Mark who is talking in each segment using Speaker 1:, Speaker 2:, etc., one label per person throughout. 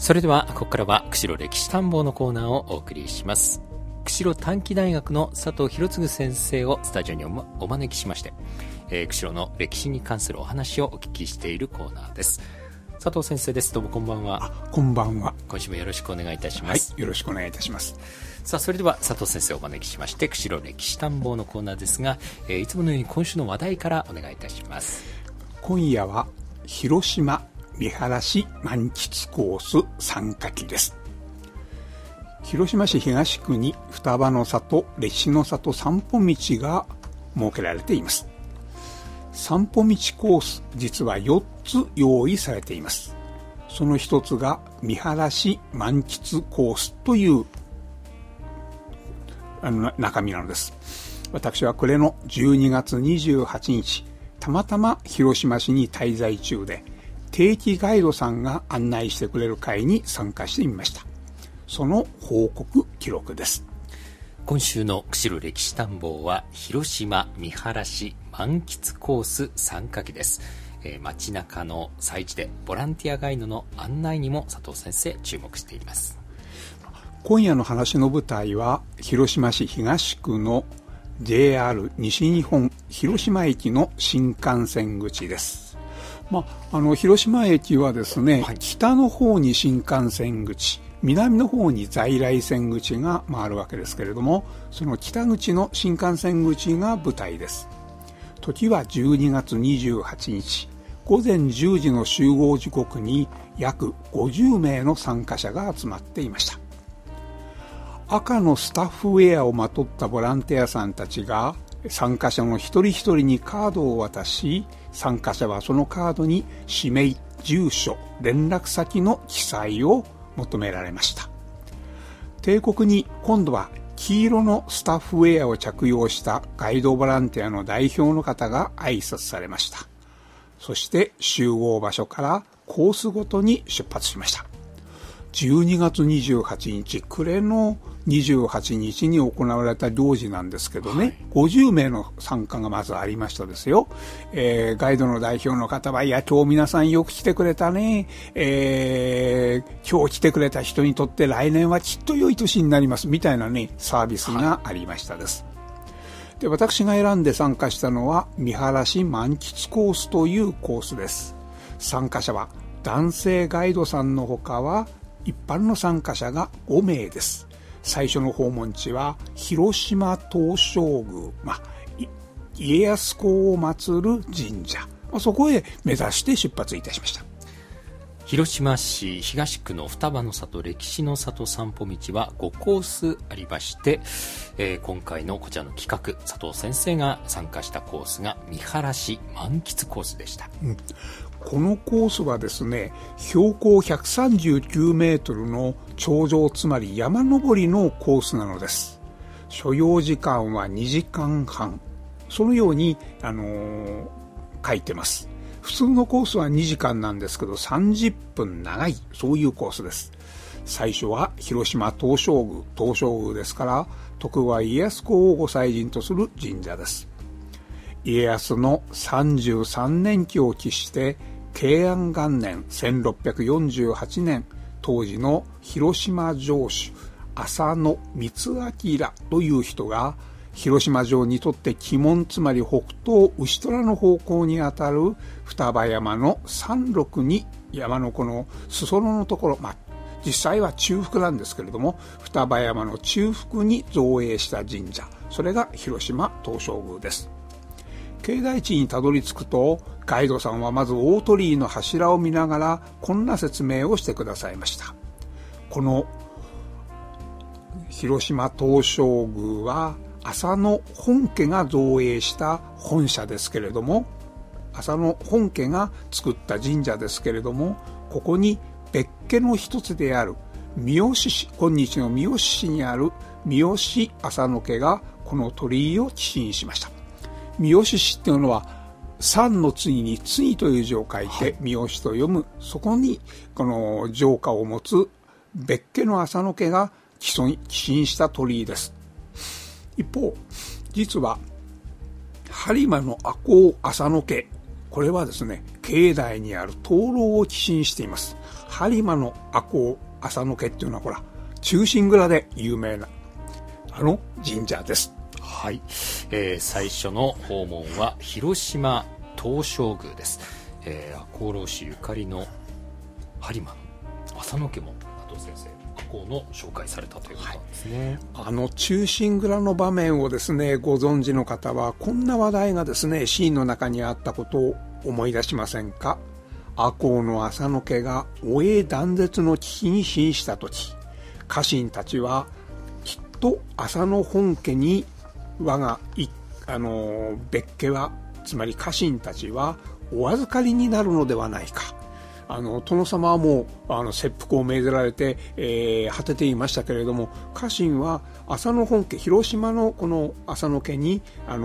Speaker 1: それではここからは釧路歴史探訪のコーナーをお送りします。釧路短期大学の佐藤博次先生をスタジオにお招きしまして、釧路の歴史に関するお話をお聞きしているコーナーです。佐藤先生です。どうもこんばんは。
Speaker 2: こんばんは。
Speaker 1: 今週もよろしくお願いいたします。
Speaker 2: はい、よろしくお願いいたします。
Speaker 1: さあ、それでは佐藤先生をお招きしまして釧路歴史探訪のコーナーですが、いつものように今週の話題からお願いいたします。
Speaker 2: 今夜は広島見晴し満喫コース参加期です。広島市東区に双葉の里、歴史の里散歩道が設けられています。散歩道コース、実は4つ用意されています。その一つが見晴し満喫コースという中身なのです。私は暮れの12月28日、たまたま広島市に滞在中で、定期ガイドさんが案内してくれる会に参加してみました。その報告記録です。
Speaker 1: 今週の釧路歴史探訪は広島見晴し満喫コース参加期です。街中の祭事でボランティアガイドの案内にも佐藤先生注目しています。
Speaker 2: 今夜の話の舞台は広島市東区の JR 西日本広島駅の新幹線口です。広島駅はですね、はい、北の方に新幹線口、南の方に在来線口が回るわけですけれども、その北口の新幹線口が舞台です。時は12月28日、午前10時の集合時刻に約50名の参加者が集まっていました。赤のスタッフウェアをまとったボランティアさんたちが参加者の一人一人にカードを渡し、参加者はそのカードに氏名、住所、連絡先の記載を求められました。帝国に今度は黄色のスタッフウェアを着用したガイドボランティアの代表の方が挨拶されました。そして集合場所からコースごとに出発しました。12月28日、暮れの28日に行われた行事なんですけどね、はい、50名の参加がまずありましたですよ。ガイドの代表の方は、いや、今日皆さんよく来てくれたね。今日来てくれた人にとって来年はきっと良い年になります。みたいなね、サービスがありましたです。はい、で、私が選んで参加したのは、見晴し満喫コースというコースです。参加者は男性ガイドさんのほかは、一般の参加者が5名です。最初の訪問地は広島東照宮、家康公を祀る神社、そこへ目指して出発いたしました。
Speaker 1: 広島市東区の双葉の里歴史の里散歩道は5コースありまして、今回のこちらの企画、佐藤先生が参加したコースが見晴し満喫コースでした。
Speaker 2: このコースはですね、標高139メートルの頂上、つまり山登りのコースなのです。所要時間は2時間半。そのように、書いてます。普通のコースは2時間なんですけど、30分長い、そういうコースです。最初は広島東照宮、東照宮ですから、徳川家康公をご祭神とする神社です。家康の33年期を期して、慶安元年1648年、当時の広島城主浅野光明という人が、広島城にとって鬼門、つまり北東牛虎の方向にあたる双葉山の山麓に、山のこの裾野のところ、実際は中腹なんですけれども、双葉山の中腹に造営した神社、それが広島東照宮です。境内地にたどり着くと、ガイドさんはまず大鳥居の柱を見ながらこんな説明をしてくださいました。この広島東照宮は浅野本家が造営した本社ですけれども、浅野本家が作った神社ですけれども、ここに別家の一つである三好市、今日の三好市にある三好浅野家がこの鳥居を寄進しました。三好市っていうのは山の次に次という字を書いて三好と読む、そこにこの城下を持つ別家の浅野家が寄進した鳥居です。一方、実は播磨の赤穂浅野家、これはですね、境内にある灯籠を寄進しています。 播磨の赤穂浅野家っていうのはほら忠臣蔵で有名な神社です。
Speaker 1: はい、最初の訪問は広島東照宮です。赤穂浪士ゆかりの播磨の浅野家も加藤先生赤穂の紹介されたということなんですね。
Speaker 2: 忠臣蔵の場面をですねご存知の方はこんな話題がですねシーンの中にあったことを思い出しませんか。赤穂の浅野家がお家断絶の危機に瀕した時、家臣たちはきっと浅野本家に我が別家はつまり家臣たちはお預かりになるのではないか。殿様はもう切腹を命ぜられて、果てていましたけれども、家臣は浅野本家広島のこの浅野家に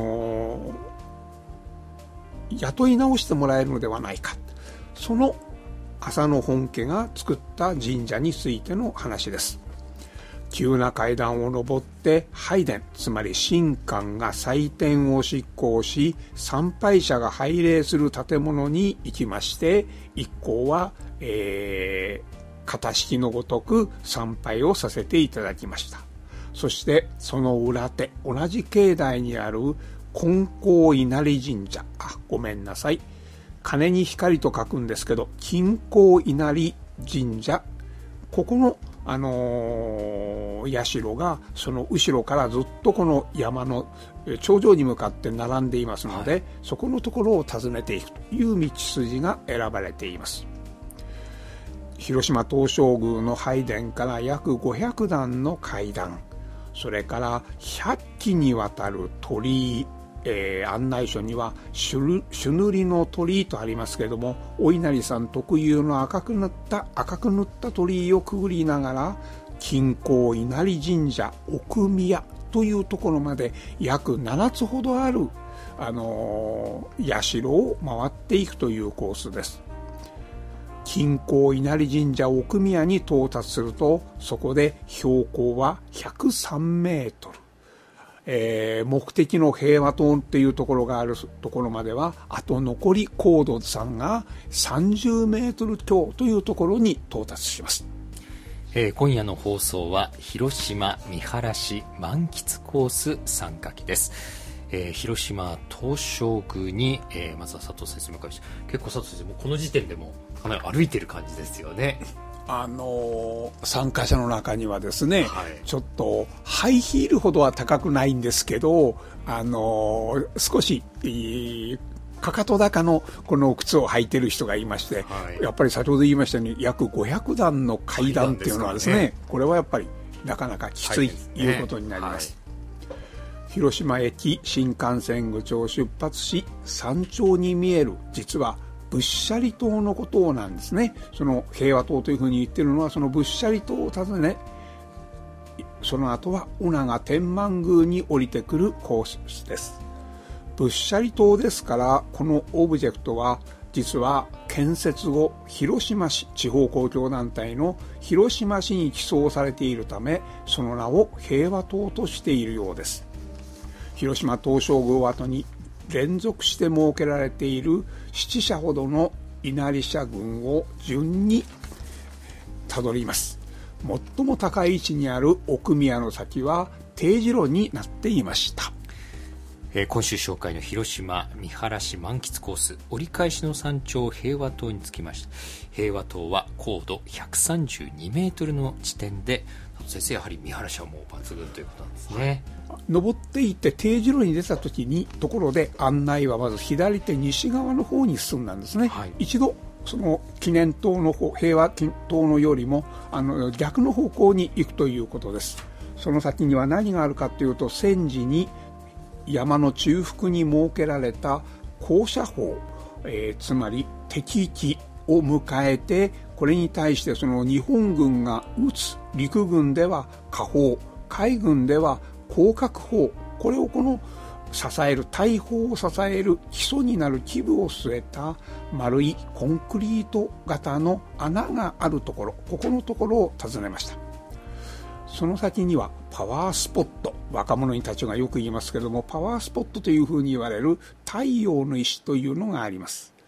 Speaker 2: 雇い直してもらえるのではないか。その浅野本家が作った神社についての話です。急な階段を上って拝殿、つまり神官が祭典を執行し参拝者が拝礼する建物に行きまして、一行は、型式のごとく参拝をさせていただきました。そしてその裏手、同じ境内にある金光稲荷神社、ごめんなさい、金に光と書くんですけど金光稲荷神社、ここの社がその後ろからずっとこの山の頂上に向かって並んでいますので、そこのところを訪ねていくという道筋が選ばれています。広島東照宮の拝殿から約500段の階段、それから100基にわたる鳥居、案内書には朱塗りの鳥居とありますけれども、お稲荷さん特有の赤く塗った鳥居をくぐりながら金光稲荷神社奥宮というところまで約7つほどある社を回っていくというコースです。金光稲荷神社奥宮に到達すると、そこで標高は103メートル、目的の平和塔っていうところがあるところまではあと残り高度さんが30メートル強というところに到達します。
Speaker 1: 今夜の放送は広島見晴らし満喫コース参加記です。広島東照宮に、まずは佐藤先生向かいました。結構佐藤先生もこの時点でもかなり歩いてる感じですよね。
Speaker 2: 参加者の中にはですね、ちょっとハイヒールほどは高くないんですけど、少しかかと高のこの靴を履いてる人がいまして、やっぱり先ほど言いましたように約500段の階段っていうのはですね、これはやっぱりなかなかきついということになります。広島駅新幹線口を出発し、山頂に見える実は仏舎利島のことなんですね。その平和島というふうに言ってるのはその仏舎利島を訪ね、その後は尾長天満宮に降りてくるコースです。仏舎利島ですから、このオブジェクトは実は建設後広島市地方公共団体の広島市に寄贈されているため、その名を平和島としているようです。広島東照宮跡に連続して設けられている7社ほどの稲荷社群を順にたどります。最も高い位置にある奥宮の先は定時路になっていました。
Speaker 1: 今週紹介の広島見晴らし満喫コース、折り返しの山頂平和島に着きました。平和島は高度132メートルの地点で、先生やはり見晴らしはもう抜群ということなんですね。
Speaker 2: 登っていって定時路に出た時にところで案内はまず左手西側の方に進んだんですね。一度その記念塔の方、平和塔のよりも逆の方向に行くということです。その先には何があるかというと、戦時に山の中腹に設けられた高射砲、つまり敵機を迎えて、これに対してその日本軍が撃つ、陸軍では火砲、海軍では広角砲、これをこの支える大砲を支える基礎になる基部を据えた丸いコンクリート型の穴があるところ、ここのところを訪ねました。その先にはパワースポット、若者たちがよく言いますけれども、パワースポットというふうに言われる太陽の石というのがあります。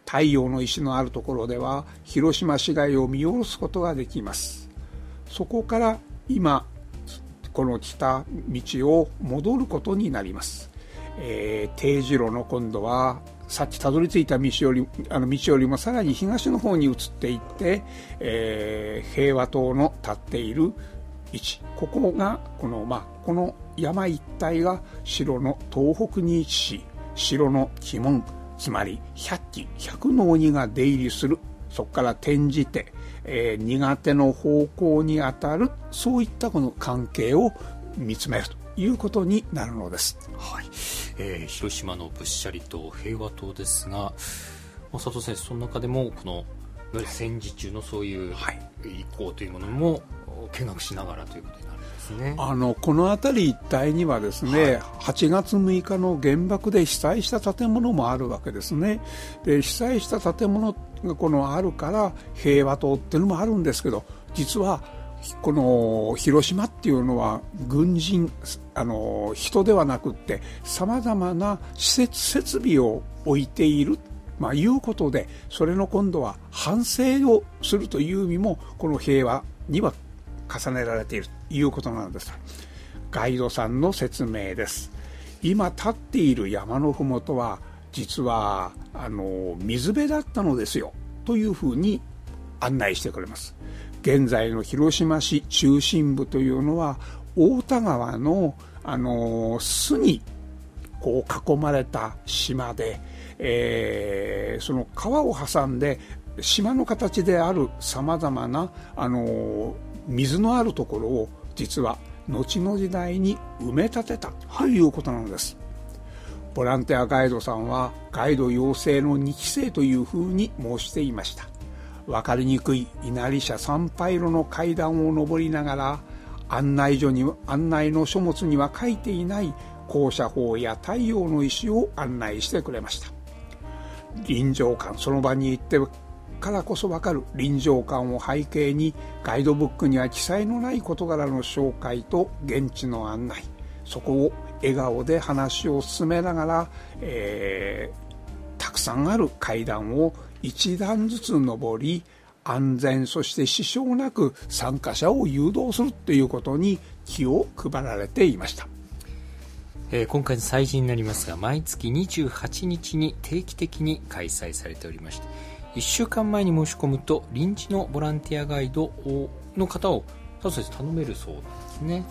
Speaker 2: 太陽の石のあるところでは広島市街を見下ろすことができます。そこから今この来た道を戻ることになります。定時路の今度はさっきたどり着いた道よりもさらに東の方に移っていって、平和塔の立っている位置、ここがこの山一帯が城の東北に位置し、城の鬼門、つまり百鬼百の鬼が出入りする、そこから転じて、苦手の方向にあたる、そういったこの関係を見つめるということになるのです。
Speaker 1: はい。広島の仏舎利塔、平和塔ですが、佐藤先生、その中でもこの戦時中のそういう遺構というものも見学しながらということになるんですね。
Speaker 2: この辺り一帯にはですね、8月6日の原爆で被災した建物もあるわけですね。で、被災した建物があるから平和塔っていうのもあるんですけど、実はこの広島っていうのは軍人、人ではなくってさまざまな設備を置いている、いうことで、それの今度は反省をするという意味もこの平和には重ねられているということなんです。ガイドさんの説明です。今立っている山のふもとは実は水辺だったのですよというふうに案内してくれます。現在の広島市中心部というのは太田川の巣にこう囲まれた島で、その川を挟んで島の形であるさまざまな水のあるところを実は後の時代に埋め立てたということなのです。ボランティアガイドさんはガイド養成の2期生というふうに申していました。分かりにくい稲荷社参拝路の階段を上りながら、案内の書物には書いていない高射砲や太陽の石を案内してくれました。臨場感、その場に行ってからこそ分かる臨場感を背景に、ガイドブックには記載のない事柄の紹介と現地の案内、そこを笑顔で話を進めながら、たくさんある階段を一段ずつ上り、安全そして支障なく参加者を誘導するということに気を配られていました。
Speaker 1: 今回の祭事になりますが、毎月28日に定期的に開催されておりまして、1週間前に申し込むと臨時のボランティアガイドの方を佐藤先生頼めるそうなんですね。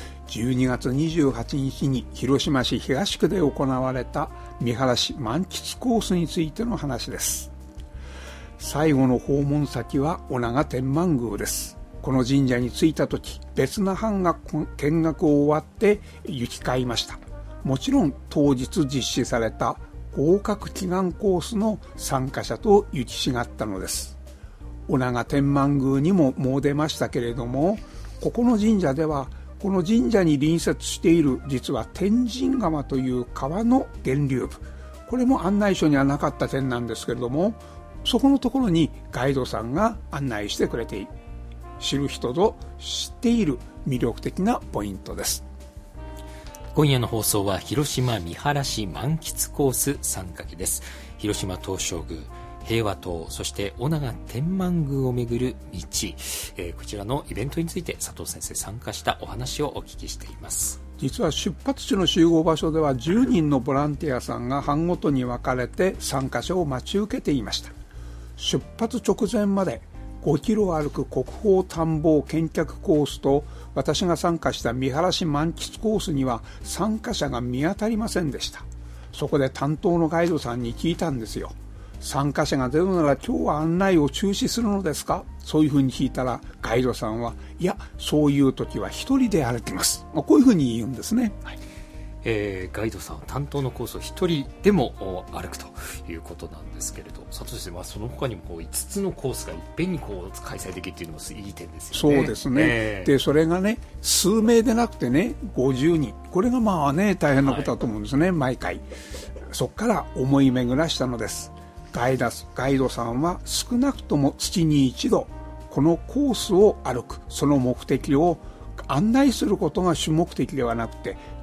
Speaker 2: 12月28日に広島市東区で行われた見晴らし満喫コースについての話です。最後の訪問先は御長天満宮です。この神社に着いた時、別な班が見学を終わって行き交いました。もちろん当日実施された合格祈願コースの参加者と行き違ったのです。御長天満宮にももう出ましたけれども、ここの神社ではこの神社に隣接している実は天神川という川の源流部、これも案内書にはなかった点なんですけれども、そこのところにガイドさんが案内してくれている、知る人ぞ知っている魅力的なポイントです。
Speaker 1: 今夜の放送は広島見晴らし満喫コース3かけです。広島東照宮、平和塔、そして御長天満宮をめぐる道、こちらのイベントについて佐藤先生参加したお話をお聞きしています。
Speaker 2: 実は出発地の集合場所では10人のボランティアさんが班ごとに分かれて参加者を待ち受けていました。出発直前まで5キロ歩く国宝探訪見客コースと私が参加した見晴らし満喫コースには参加者が見当たりませんでした。そこで担当のガイドさんに聞いたんですよ。参加者がゼロなら今日は案内を中止するのですか？そういうふうに聞いたらガイドさんは、いや、そういう時は一人で歩きます、こういうふうに言うんですね。
Speaker 1: はい。ガイドさん、担当のコースを一人でも歩くということなんですけれど、佐藤先生はその他にも5つのコースがいっぺんに開催できるというのもいい点ですよね。
Speaker 2: そうですね、でそれがね、数名でなくてね、50人、これがまあね大変なことだと思うんですね、毎回。そこから思い巡らしたのです。ガイドさんは少なくとも月に一度このコースを歩く、その目的を案内することが主目的ではなくて、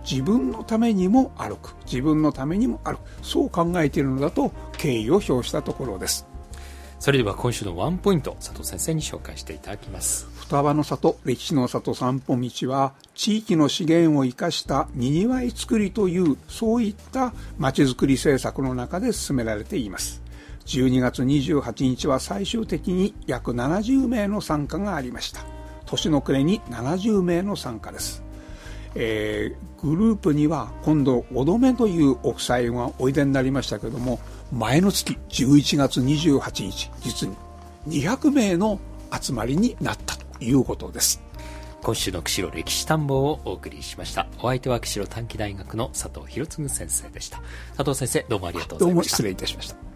Speaker 2: 自分のためにも歩く、自分のためにも歩く、そう考えているのだと敬意を表したところです。
Speaker 1: それでは今週のワンポイント、佐藤先生に紹介していただきます。
Speaker 2: 双葉の里歴史の里散歩道は、地域の資源を生かしたにぎわい作りという、そういったまちづくり政策の中で進められています。12月28日は最終的に約70名の参加がありました。年の暮れに70名の参加です。グループには今度5度目というお夫妻がおいでになりましたけれども、前の月11月28日実に200名の集まりになったということです。
Speaker 1: 今週の釧路歴史探訪をお送りしました。お相手は釧路短期大学の佐藤博次先生でした。佐藤先生、どうもありがとうございました。
Speaker 2: どうも失礼いたしました。